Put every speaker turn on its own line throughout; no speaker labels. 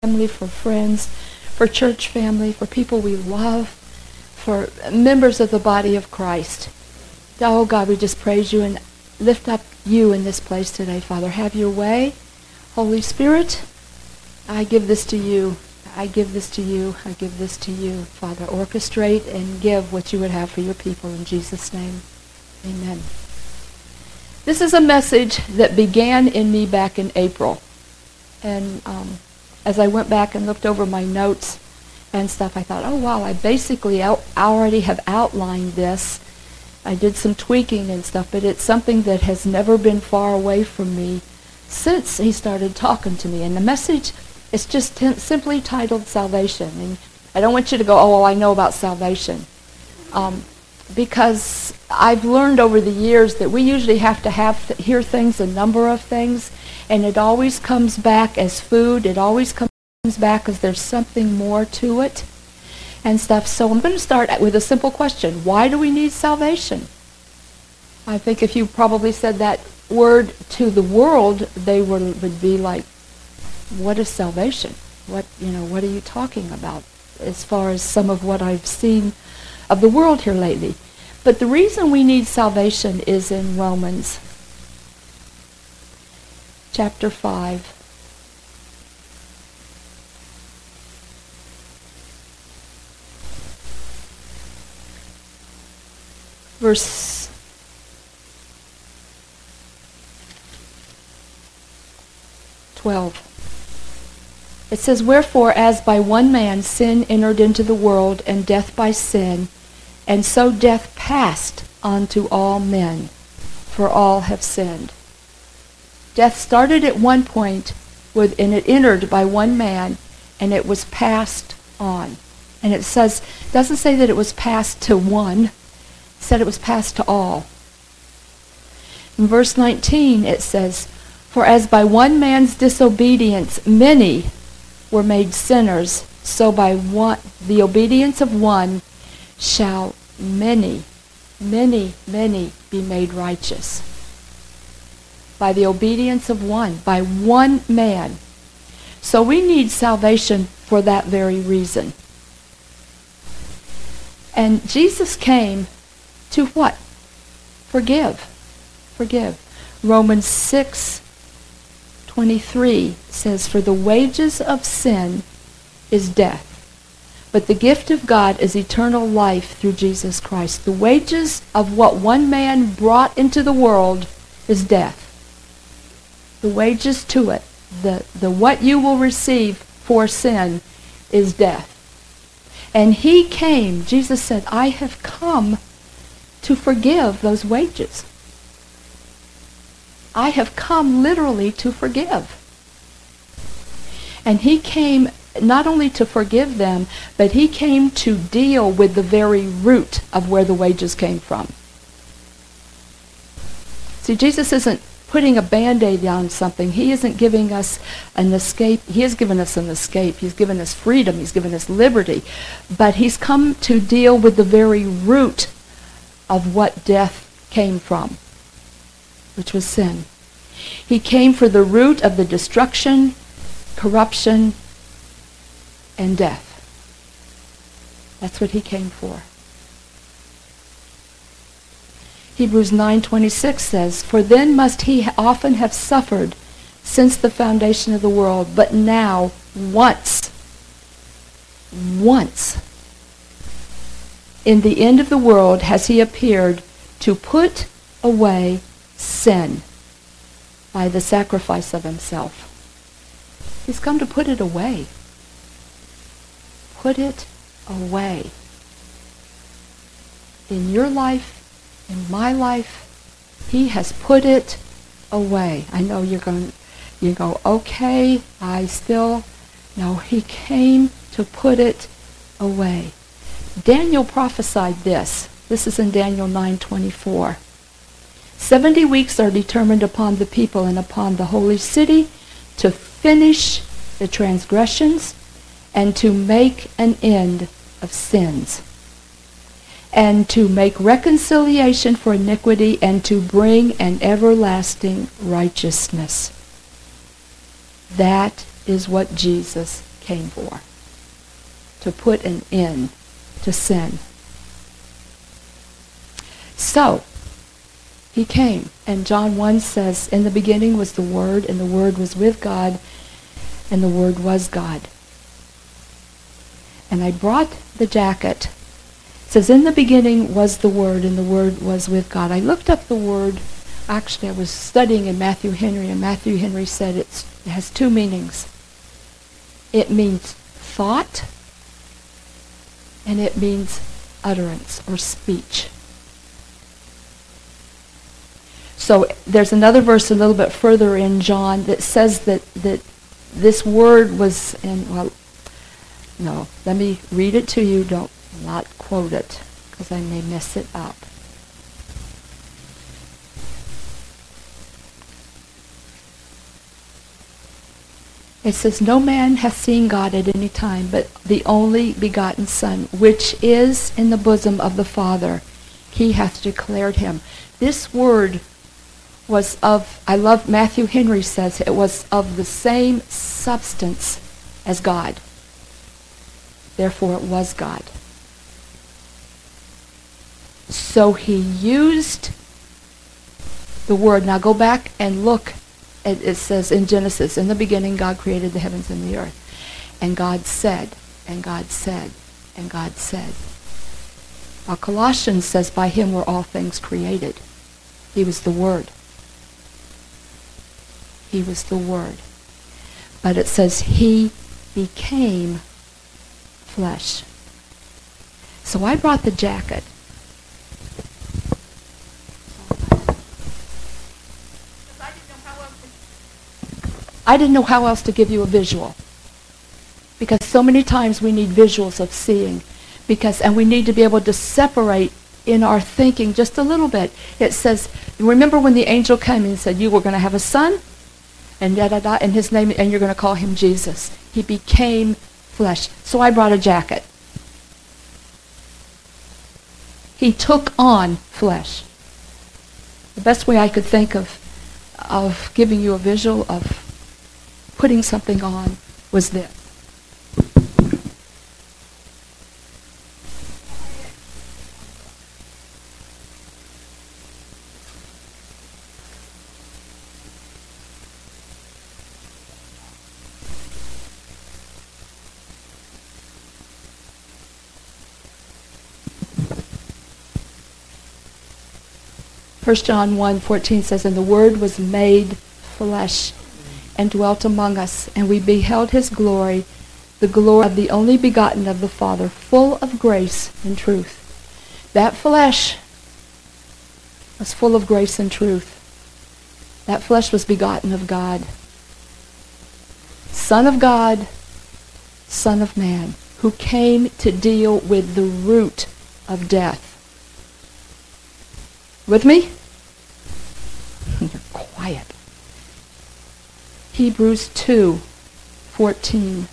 family, for friends, for church family, for people we love, for members of the body of Christ. Oh, God, we just praise you and lift up you in this place today, Father. Have your way. Holy Spirit, I give this to you. I give this to you. I give this to you, Father. Orchestrate and give what you would have for your people in Jesus' name. Amen. This is a message that began in me back in April. And as I went back and looked over my notes and stuff, I thought, oh, wow, I basically already have outlined this. I did some tweaking and stuff, but it's something that has never been far away from me since he started talking to me. And the message is just simply titled Salvation. And I don't want you to go, oh, well, I know about salvation. Because I've learned over the years that we usually have to hear things, a number of things, and it always comes back as food. It always comes back as there's something more to it and stuff. So I'm going to start with a simple question. Why do we need salvation? I think if you probably said that word to the world, they would be like, what is salvation? What are you talking about? As far as some of what I've seen of the world here lately. But the reason we need salvation is in Romans chapter 5. Verse 12. It says, wherefore, as by one man sin entered into the world, and death by sin, and so death passed on to all men, for all have sinned. Death started at one point, and it entered by one man, and it was passed on. And it doesn't say that it was passed to one, it said it was passed to all. In verse 19 it says, for as by one man's disobedience many were made sinners, so by the obedience of one shall many, many, many be made righteous. By the obedience of one, by one man. So we need salvation for that very reason. And Jesus came to what? Forgive. Forgive. Romans 6:23 says, for the wages of sin is death, but the gift of God is eternal life through Jesus Christ. The wages of what one man brought into the world is death. The wages to it, the what you will receive for sin is death. And he came, Jesus said, I have come to forgive those wages. I have come literally to forgive. And he came not only to forgive them, but he came to deal with the very root of where the wages came from. See, Jesus isn't putting a Band-Aid on something. He isn't giving us an escape. He has given us an escape. He's given us freedom. He's given us liberty. But he's come to deal with the very root of what death came from, which was sin. He came for the root of the destruction, corruption, and death. That's what he came for. Hebrews 9:26 says, for then must he often have suffered since the foundation of the world, but now once, in the end of the world has he appeared to put away sin by the sacrifice of himself. He's come to put it away. Put it away. In your life, in my life, he has put it away. I know you go, okay, no, he came to put it away. Daniel prophesied this. This is in Daniel 9:24. 70 weeks are determined upon the people and upon the holy city to finish the transgressions and to make an end of sins, and to make reconciliation for iniquity, and to bring an everlasting righteousness. That is what Jesus came for, to put an end to sin. So, he came, and John 1 says, in the beginning was the Word, and the Word was with God, and the Word was God. And I brought the jacket. It says, in the beginning was the Word, and the Word was with God. I looked up the word. Actually, I was studying in Matthew Henry, and Matthew Henry said it has two meanings. It means thought, and it means utterance or speech. So there's another verse a little bit further in John that says that this word was in, well, no, let me read it to you. Don't not quote it, because I may mess it up. It says, no man hath seen God at any time, but the only begotten Son, which is in the bosom of the Father. He hath declared him. This word was of, I love Matthew Henry says, it was of the same substance as God. Therefore it was God. So he used the word. Now go back and look. It says in Genesis, in the beginning God created the heavens and the earth. And God said, and God said, and God said. Now Colossians says, by him were all things created. He was the Word. He was the Word. But it says he became flesh. So I brought the jacket. I didn't know how else to give you a visual. Because so many times we need visuals of seeing. And we need to be able to separate in our thinking just a little bit. It says, remember when the angel came and said, you were going to have a son? And da-da-da, and his name, and you're going to call him Jesus. He became flesh. So I brought a jacket. He took on flesh. The best way I could think of giving you a visual of putting something on was this. 1 John 1:14 says, and the Word was made flesh and dwelt among us, and we beheld his glory, the glory of the only begotten of the Father, full of grace and truth. That flesh was full of grace and truth. That flesh was begotten of God. Son of God, Son of Man, who came to deal with the root of death. With me? You're quiet. Hebrews 2:14.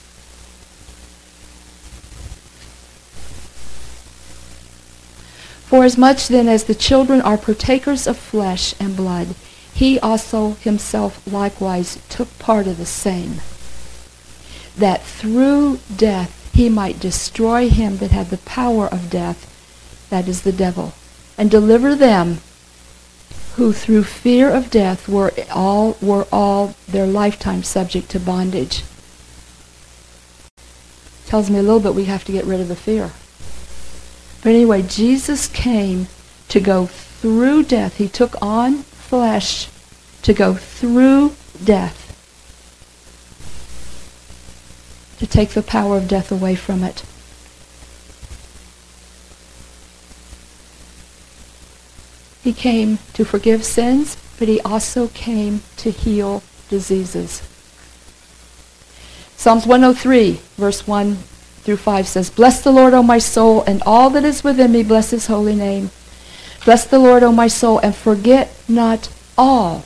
For as much then as the children are partakers of flesh and blood, he also himself likewise took part of the same, that through death he might destroy him that had the power of death, that is the devil, and deliver them who through fear of death were all their lifetime subject to bondage. Tells me a little bit we have to get rid of the fear. But anyway, Jesus came to go through death. He took on flesh to go through death, to take the power of death away from it. He came to forgive sins, but he also came to heal diseases. Psalms 103, verse 1 through 5 says, Bless the Lord, O my soul, and all that is within me, bless his holy name. Bless the Lord, O my soul, and forget not all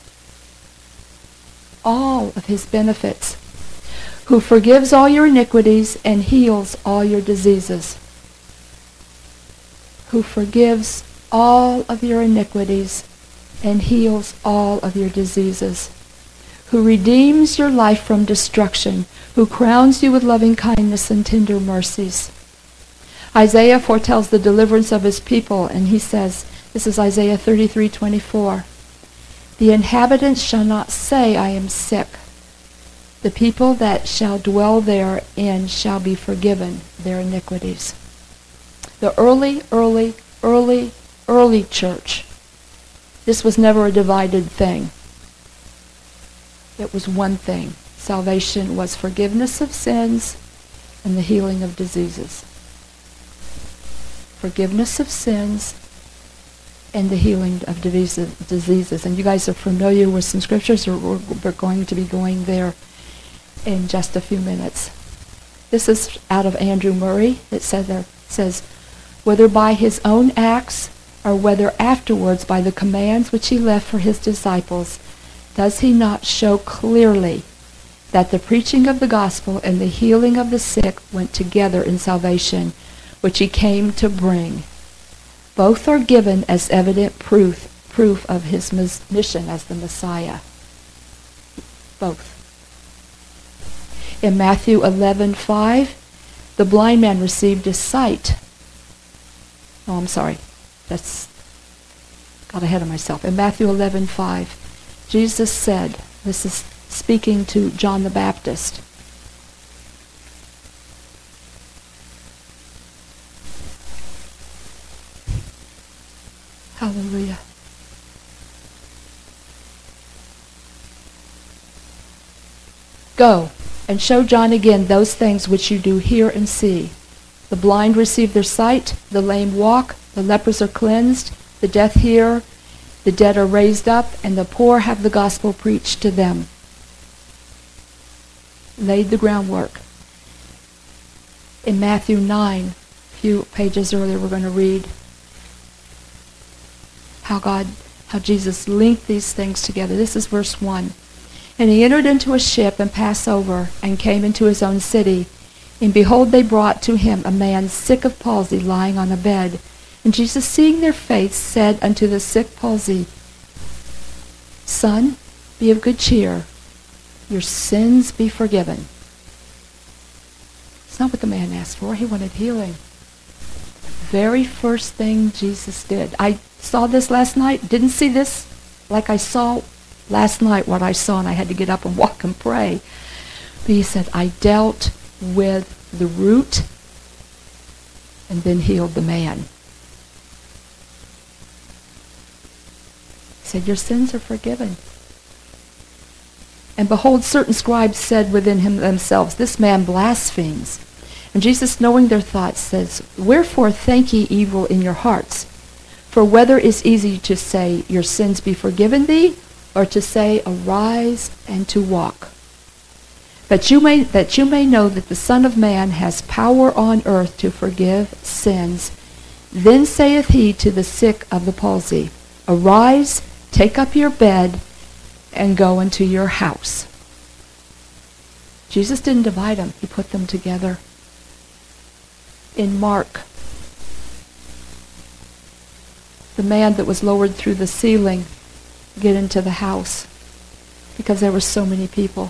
of his benefits, who forgives all your iniquities and heals all your diseases. Who forgives all of your iniquities and heals all of your diseases. who redeems your life from destruction, who crowns you with loving kindness and tender mercies. Isaiah foretells the deliverance of his people, and he says, this is Isaiah 33:24, the inhabitants shall not say, I am sick. The people that shall dwell therein shall be forgiven their iniquities. The early church, this was never a divided thing. It was one thing. Salvation was forgiveness of sins and the healing of diseases. Forgiveness of sins and the healing of diseases. And you guys are familiar with some scriptures. We're going to be going there in just a few minutes. This is out of Andrew Murray. It says, whether by his own acts or whether afterwards by the commands which he left for his disciples, does he not show clearly that the preaching of the gospel and the healing of the sick went together in salvation, which he came to bring? Both are given as evident proof of his mission as the Messiah. Both. In Matthew 11:5, the blind man received his sight. Oh, I'm sorry. That's got ahead of myself. In Matthew 11:5, Jesus said, this is speaking to John the Baptist, hallelujah. Go and show John again those things which you do hear and see. The blind receive their sight, the lame walk, the lepers are cleansed, the deaf hear, the dead are raised up, and the poor have the gospel preached to them. Laid the groundwork. In Matthew 9, a few pages earlier, we're going to read how Jesus linked these things together. This is verse 1. And he entered into a ship and passed over and came into his own city. And behold, they brought to him a man sick of palsy lying on a bed. And Jesus, seeing their faith, said unto the sick palsy, Son, be of good cheer. Your sins be forgiven. It's not what the man asked for. He wanted healing. Very first thing Jesus did. I saw this last night. Didn't see this like I saw last night what I saw, and I had to get up and walk and pray. But he said, I dealt with the root and then healed the man. He said, your sins are forgiven. And behold, certain scribes said within themselves, this man blasphemes. And Jesus, knowing their thoughts, says, wherefore think ye evil in your hearts? For whether is easy to say, your sins be forgiven thee, or to say, arise and to walk. That you may know that the Son of Man has power on earth to forgive sins. Then saith he to the sick of the palsy, arise, take up your bed, and go into your house. Jesus didn't divide them. He put them together. In Mark, the man that was lowered through the ceiling get into the house because there were so many people.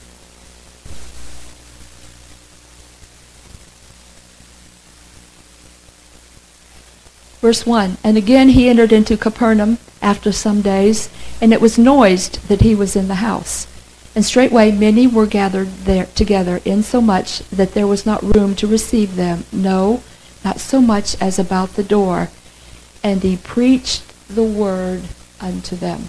Verse 1, and again he entered into Capernaum after some days, and it was noised that he was in the house. And straightway many were gathered there together, insomuch that there was not room to receive them, no, not so much as about the door. And he preached the word unto them.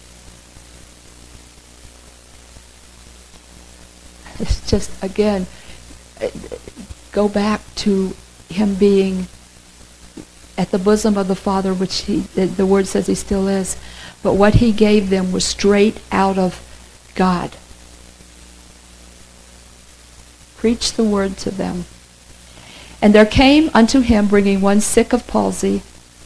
It's just, again, go back to him being at the bosom of the Father, which the word says he still is. But what he gave them was straight out of God. Preach the word to them. And there came unto him, bringing one sick of palsy.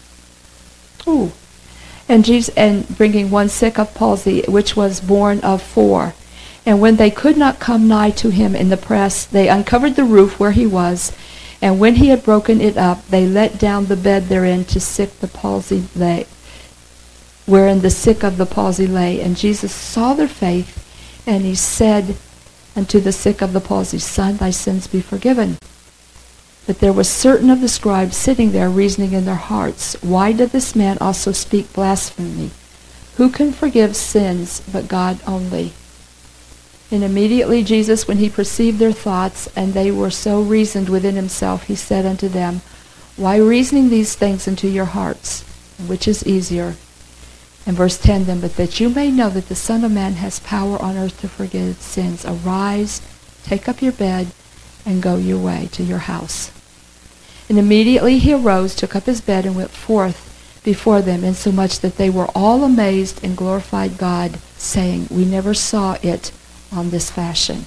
And bringing one sick of palsy, which was born of 4. And when they could not come nigh to him in the press, they uncovered the roof where he was. And when he had broken it up, they let down the bed therein to sick the palsy lay, wherein the sick of the palsy lay. And Jesus saw their faith, And he said unto the sick of the palsy, Son, thy sins be forgiven. But there was certain of the scribes sitting there, reasoning in their hearts, Why doth this man also speak blasphemy? Who can forgive sins but God only? And immediately Jesus, when he perceived their thoughts, and they were so reasoned within himself, he said unto them, Why reasoning these things into your hearts? Which is easier? And verse 10 then, But that you may know that the Son of Man has power on earth to forgive sins, arise, take up your bed, and go your way to your house. And immediately he arose, took up his bed, and went forth before them, insomuch that they were all amazed and glorified God, saying, We never saw it on this fashion.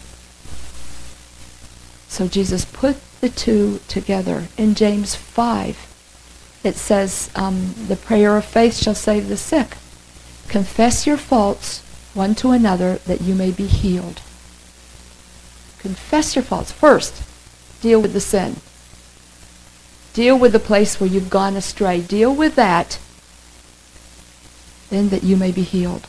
So Jesus put the two together. In James 5, it says, the prayer of faith shall save the sick. Confess your faults one to another that you may be healed. Confess your faults. First, deal with the sin. Deal with the place where you've gone astray. Deal with that, then that you may be healed.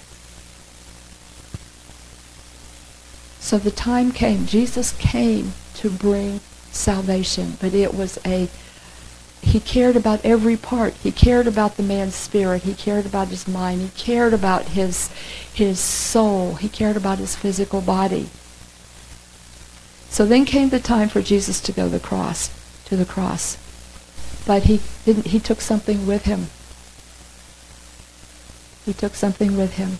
So the time came. Jesus came to bring salvation, but it was he cared about every part. He cared about the man's spirit. He cared about his mind. He cared about his soul. He cared about his physical body. So then came the time for Jesus to go to the cross. But he took something with him. He took something with him.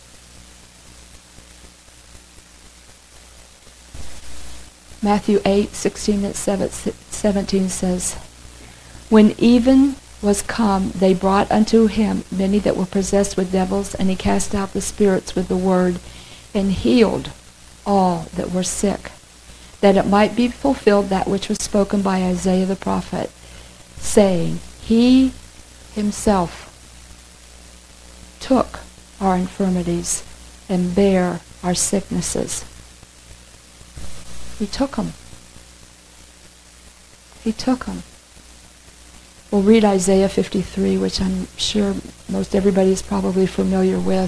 Matthew 8:16 and 17 says, When even was come, they brought unto him many that were possessed with devils, and he cast out the spirits with the word, and healed all that were sick, that it might be fulfilled that which was spoken by Isaiah the prophet, saying, He himself took our infirmities and bare our sicknesses. He took them. He took them. We'll read Isaiah 53, which I'm sure most everybody is probably familiar with.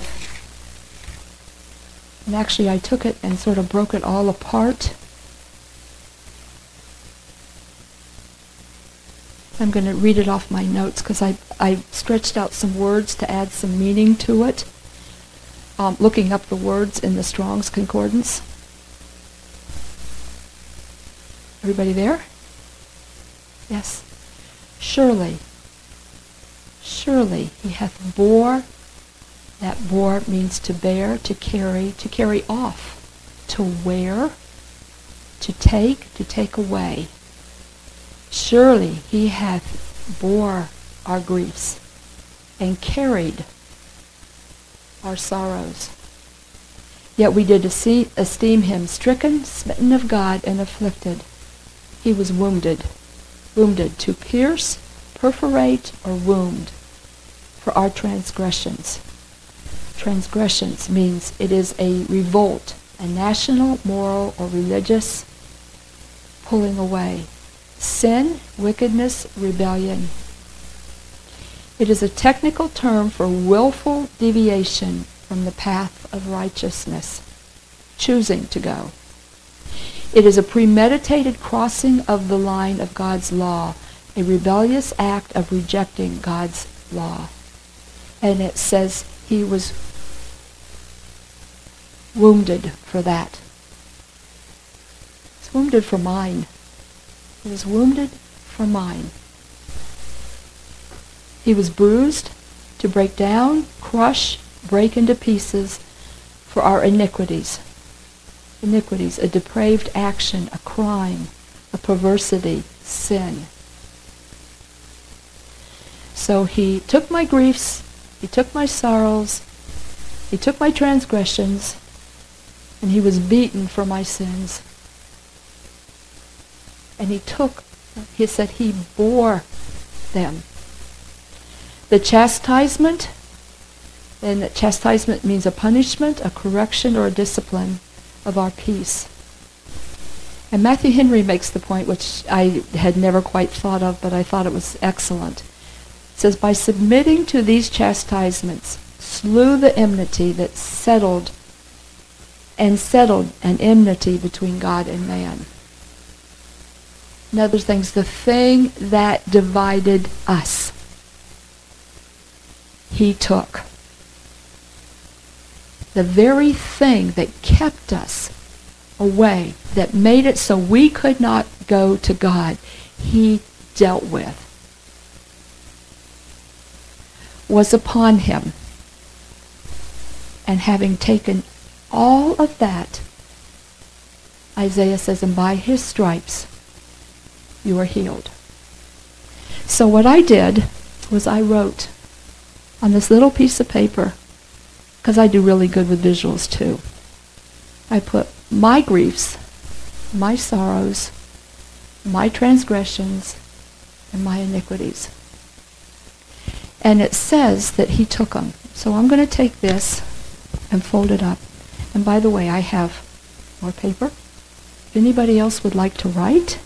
And actually, I took it and sort of broke it all apart. I'm going to read it off my notes because I stretched out some words to add some meaning to it, looking up the words in the Strong's Concordance. Everybody there? Yes. Surely he hath bore. That bore means to bear, to carry off, to wear, to take away. Surely he hath bore our griefs and carried our sorrows. Yet we did esteem him stricken, smitten of God, and afflicted. He was wounded to pierce, perforate, or wound for our transgressions. Transgressions means it is a revolt, a national, moral, or religious pulling away. Sin, wickedness, rebellion. It is a technical term for willful deviation from the path of righteousness, choosing to go. It is a premeditated crossing of the line of God's law, a rebellious act of rejecting God's law. And it says he was wounded for that. He was wounded for mine. He was wounded for mine. He was bruised to break down, crush, break into pieces for our iniquities. Iniquities, a depraved action, a crime, a perversity, sin. So he took my griefs, he took my sorrows, he took my transgressions, and he was beaten for my sins. And he said he bore them. The chastisement, and chastisement means a punishment, a correction, or a discipline of our peace. And Matthew Henry makes the point, which I had never quite thought of, but I thought it was excellent. It says, by submitting to these chastisements, slew the enmity that settled and settled an enmity between God and man. In other things, the thing that divided us, he took. The very thing that kept us away, that made it so we could not go to God, he dealt with, was upon him. And having taken all of that, Isaiah says, and by his stripes you are healed. So what I did was I wrote on this little piece of paper, because I do really good with visuals too, I put my griefs, my sorrows, my transgressions, and my iniquities. And it says that he took them. So I'm going to take this and fold it up. And by the way, I have more paper. If anybody else would like to write,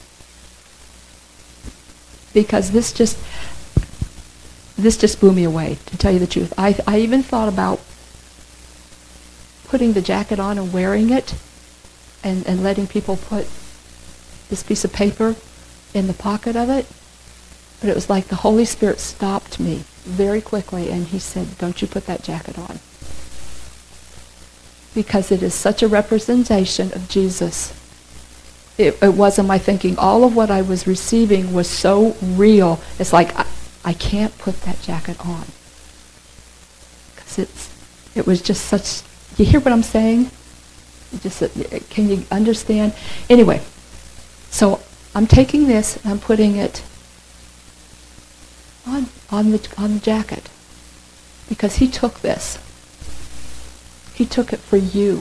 because this just blew me away, to tell you the truth. I even thought about putting the jacket on and wearing it and letting people put this piece of paper in the pocket of it. But it was like the Holy Spirit stopped me very quickly, and he said, don't you put that jacket on. Because it is such a representation of Jesus. It wasn't my thinking. All of what I was receiving was so real. It's like, I can't put that jacket on. Because it was just such, you hear what I'm saying? Can you understand? Anyway, so I'm taking this and I'm putting it on the jacket. Because he took this. He took it for you.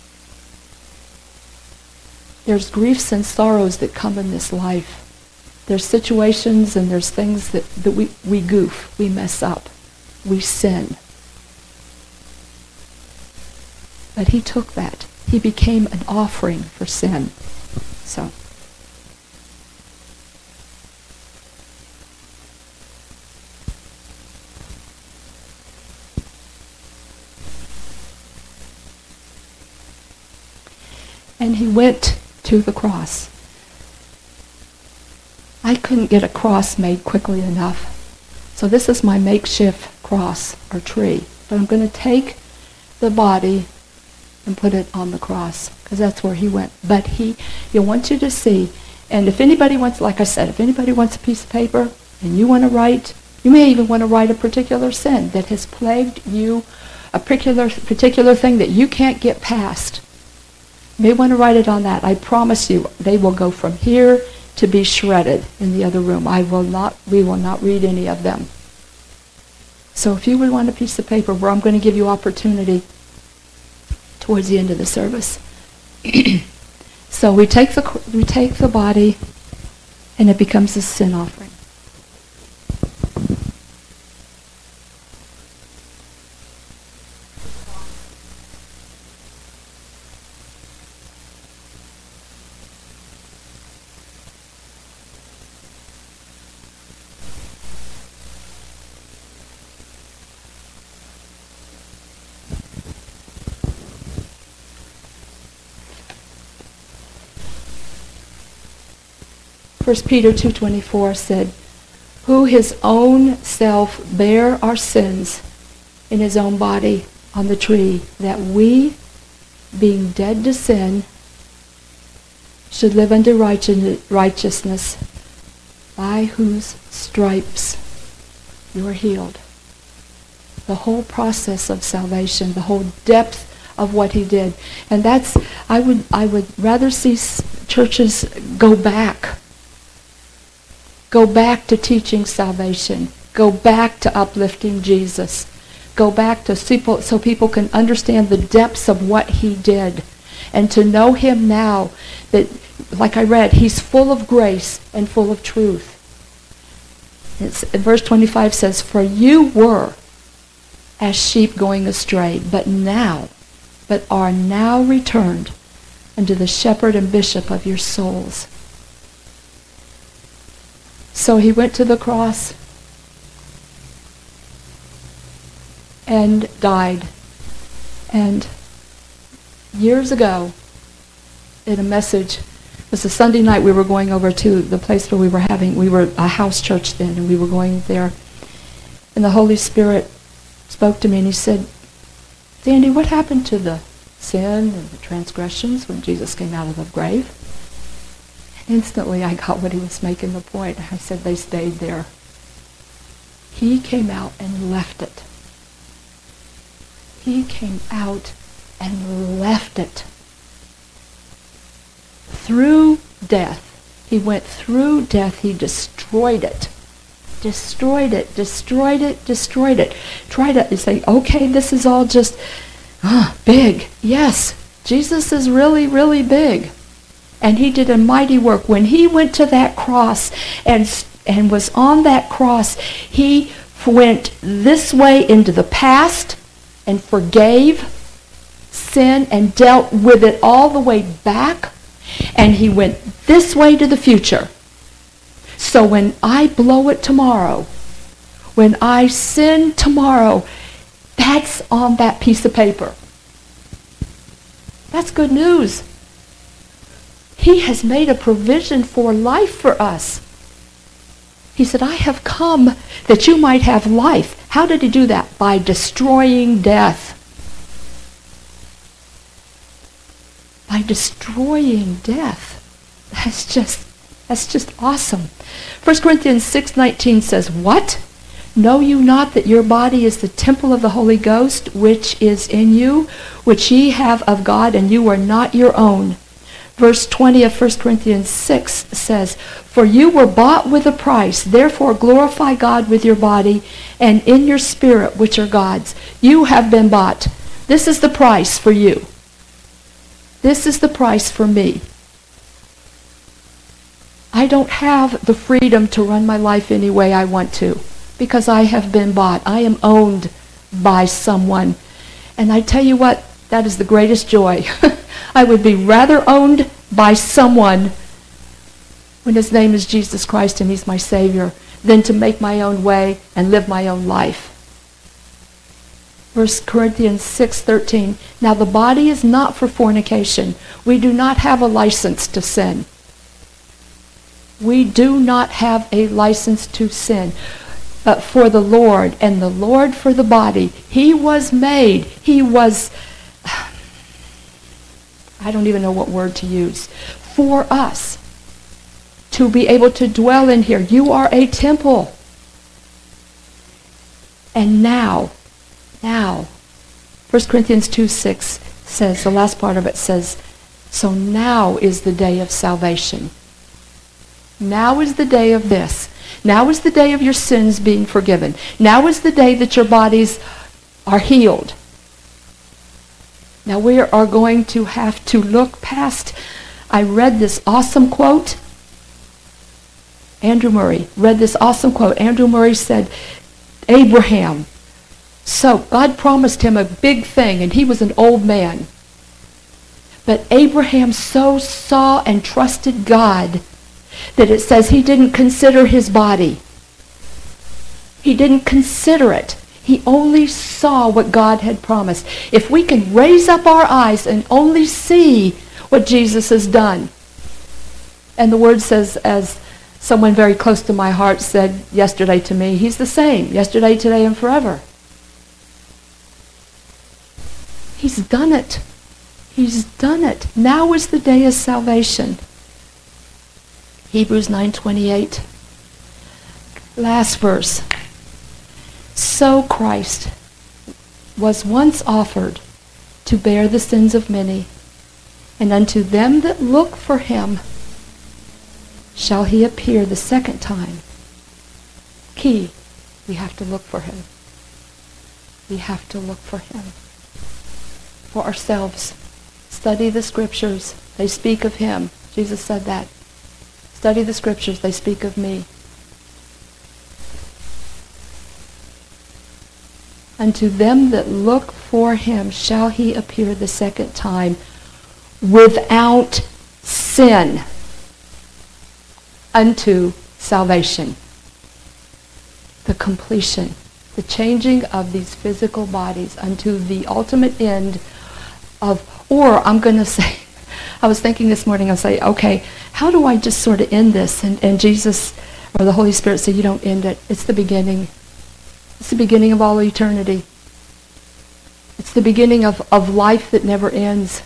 There's griefs and sorrows that come in this life. There's situations and there's things that we goof, we mess up, we sin. But he took that. He became an offering for sin. So. And he went to the cross. I couldn't get a cross made quickly enough. So this is my makeshift cross or tree. But I'm going to take the body and put it on the cross, because that's where he went. But he wants you to see, and if anybody wants, like I said, if anybody wants a piece of paper and you want to write, you may even want to write a particular sin that has plagued you, a particular thing that you can't get past. You may want to write it on that. I promise you, they will go from here to be shredded in the other room. We will not read any of them. So if you would want a piece of paper, where I'm going to give you opportunity towards the end of the service. So we take the body, and it becomes a sin offering. First Peter 2:24 said, who his own self bare our sins in his own body on the tree, that we, being dead to sin, should live unto righteousness, by whose stripes you are healed. The whole process of salvation, the whole depth of what he did. And that's, I would rather see churches go back to teaching salvation. Go back to uplifting Jesus. Go back to so people can understand the depths of what he did. And to know him now, that, like I read, he's full of grace and full of truth. Verse 25 says, for you were as sheep going astray, but are now returned unto the shepherd and bishop of your souls. So he went to the cross and died. And years ago in a message. It was a Sunday night. We were going over to the place where we were a house church then, and we were going there. And the Holy Spirit spoke to me, and he said, Sandy, what happened to the sin and the transgressions when Jesus came out of the grave? And instantly I got what he was making the point. I said, they stayed there. He came out and left it. He came out and left it. Through death. He went through death. He destroyed it. Destroyed it. Destroyed it. Destroyed it. Try to say, okay, this is all just big. Yes, Jesus is really, really big. And he did a mighty work. When he went to that cross and was on that cross, he went this way into the past and forgave sin and dealt with it all the way back. And he went this way to the future. So when I blow it tomorrow, when I sin tomorrow, that's on that piece of paper. That's good news. He has made a provision for life for us. He said, I have come that you might have life. How did he do that? By destroying death. By destroying death. That's just awesome. 1 Corinthians 6:19 says, what? Know you not that your body is the temple of the Holy Ghost, which is in you, which ye have of God, and you are not your own? Verse 20 of 1 Corinthians 6 says, for you were bought with a price, therefore glorify God with your body and in your spirit, which are God's. You have been bought. This is the price for you. This is the price for me. I don't have the freedom to run my life any way I want to because I have been bought. I am owned by someone. And I tell you what, that is the greatest joy. I would be rather owned by someone when his name is Jesus Christ and he's my Savior than to make my own way and live my own life. 1 Corinthians 6:13. Now the body is not for fornication. We do not have a license to sin. We do not have a license to sin. But for the Lord, and the Lord for the body. He was made. He was, I don't even know what word to use, for us to be able to dwell in here. You are a temple. And now, 1 Corinthians 2:6 says, the last part of it says, so now is the day of salvation. Now is the day of this. Now is the day of your sins being forgiven. Now is the day that your bodies are healed. Now we are going to have to look past. I read this awesome quote. Andrew Murray read this awesome quote. Andrew Murray said, Abraham. So God promised him a big thing, and he was an old man. But Abraham so saw and trusted God that it says he didn't consider his body. He didn't consider it. He only saw what God had promised. If we can raise up our eyes and only see what Jesus has done. And the word says, as someone very close to my heart said yesterday to me, he's the same, yesterday, today, and forever. He's done it. He's done it. Now is the day of salvation. Hebrews 9:28. Last verse. So Christ was once offered to bear the sins of many, and unto them that look for him shall he appear the second time. Key, we have to look for him. We have to look for him. For ourselves. Study the scriptures. They speak of him. Jesus said that. Study the scriptures. They speak of me. Unto them that look for him shall he appear the second time without sin unto salvation. The completion, the changing of these physical bodies unto the ultimate end or I'm going to say, I was thinking this morning, I'll say, okay, how do I just sort of end this? And Jesus, or the Holy Spirit said, you don't end it. It's the beginning. It's the beginning of all eternity. It's the beginning of life that never ends.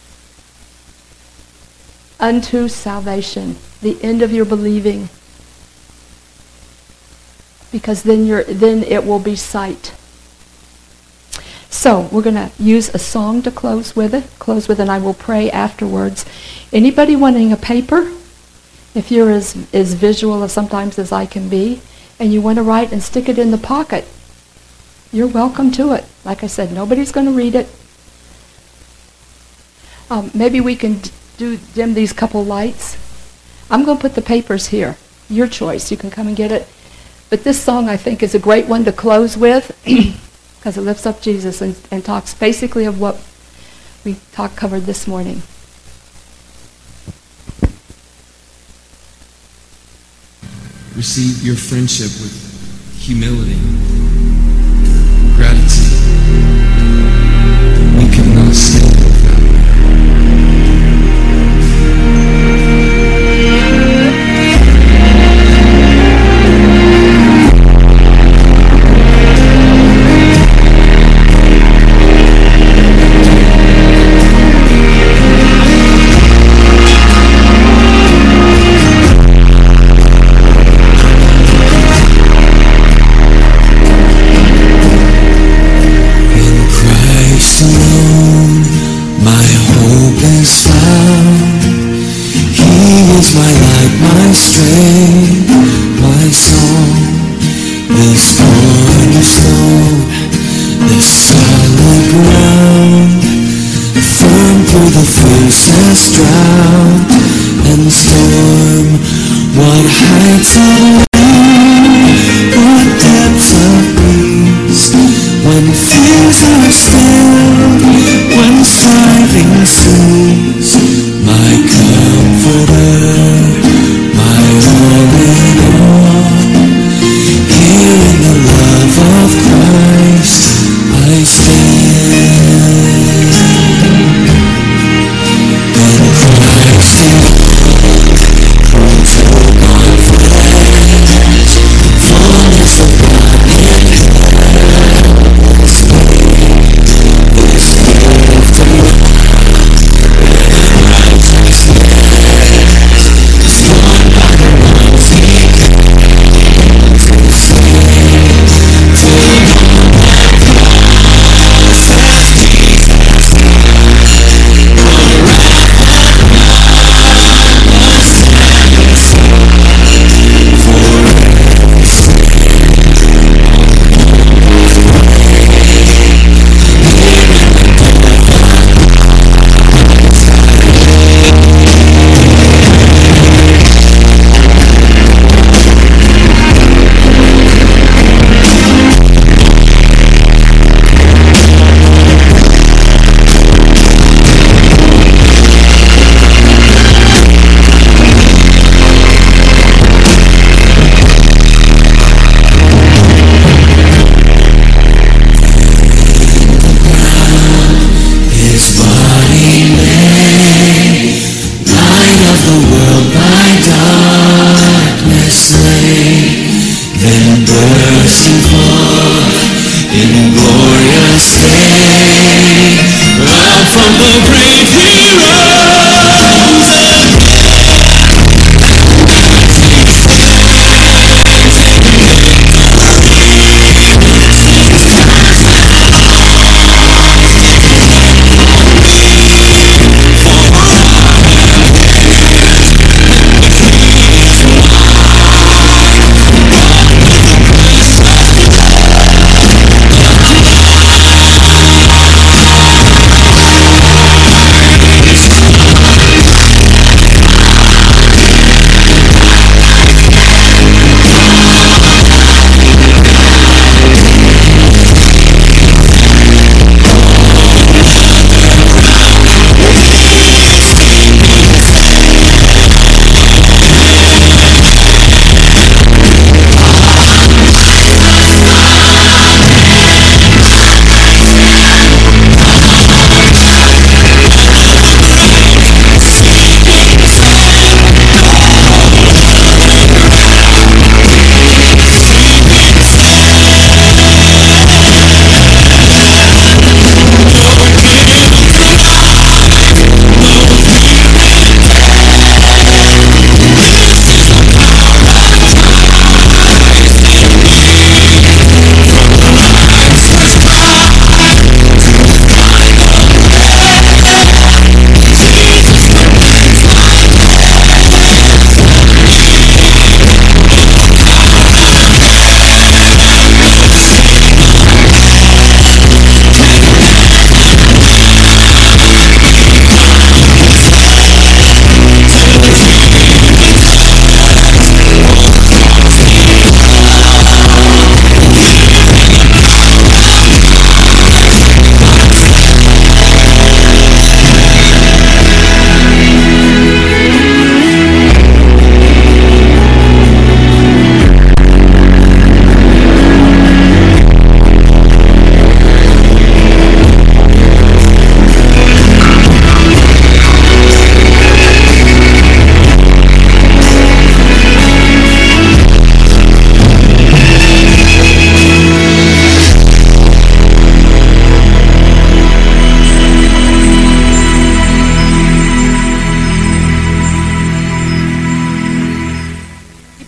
Unto salvation, the end of your believing. Because then it will be sight. So we're going to use a song to close with, and I will pray afterwards. Anybody wanting a paper? If you're as visual as sometimes as I can be, and you want to write and stick it in the pocket, you're welcome to it. Like I said, nobody's going to read it. Maybe we can dim these couple lights. I'm going to put the papers here. Your choice. You can come and get it. But this song, I think, is a great one to close with because it lifts up Jesus and talks basically of what we covered this morning.
Receive your friendship with humility, gratitude. We cannot stand without you.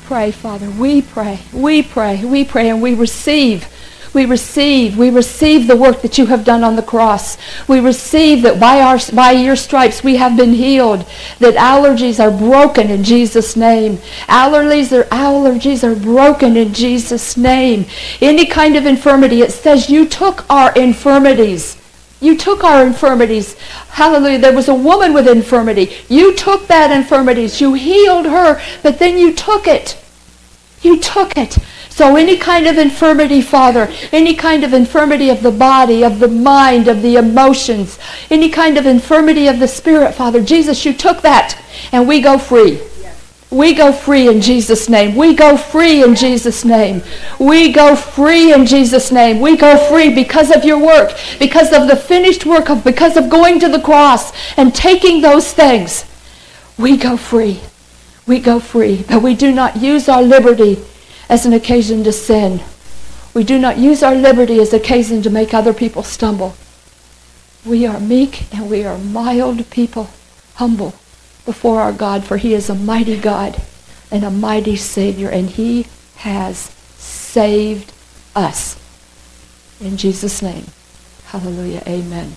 pray, Father. We pray, and we receive. We receive the work that you have done on the cross. We receive that by your stripes we have been healed, that allergies are broken in Jesus' name. Allergies are broken in Jesus' name. Any kind of infirmity, it says you took our infirmities. You took our infirmities. Hallelujah. There was a woman with infirmity. You took that infirmities. You healed her, but then you took it. You took it. So any kind of infirmity, Father, any kind of infirmity of the body, of the mind, of the emotions, any kind of infirmity of the spirit, Father, Jesus, you took that, and we go free. We go free in Jesus' name. We go free in Jesus' name. We go free in Jesus' name. We go free because of your work, because of the finished work, because of going to the cross and taking those things. We go free. We go free. But we do not use our liberty as an occasion to sin. We do not use our liberty as an occasion to make other people stumble. We are meek and we are mild people, humble before our God, for he is a mighty God and a mighty Savior, and he has saved us. In Jesus' name, hallelujah, amen.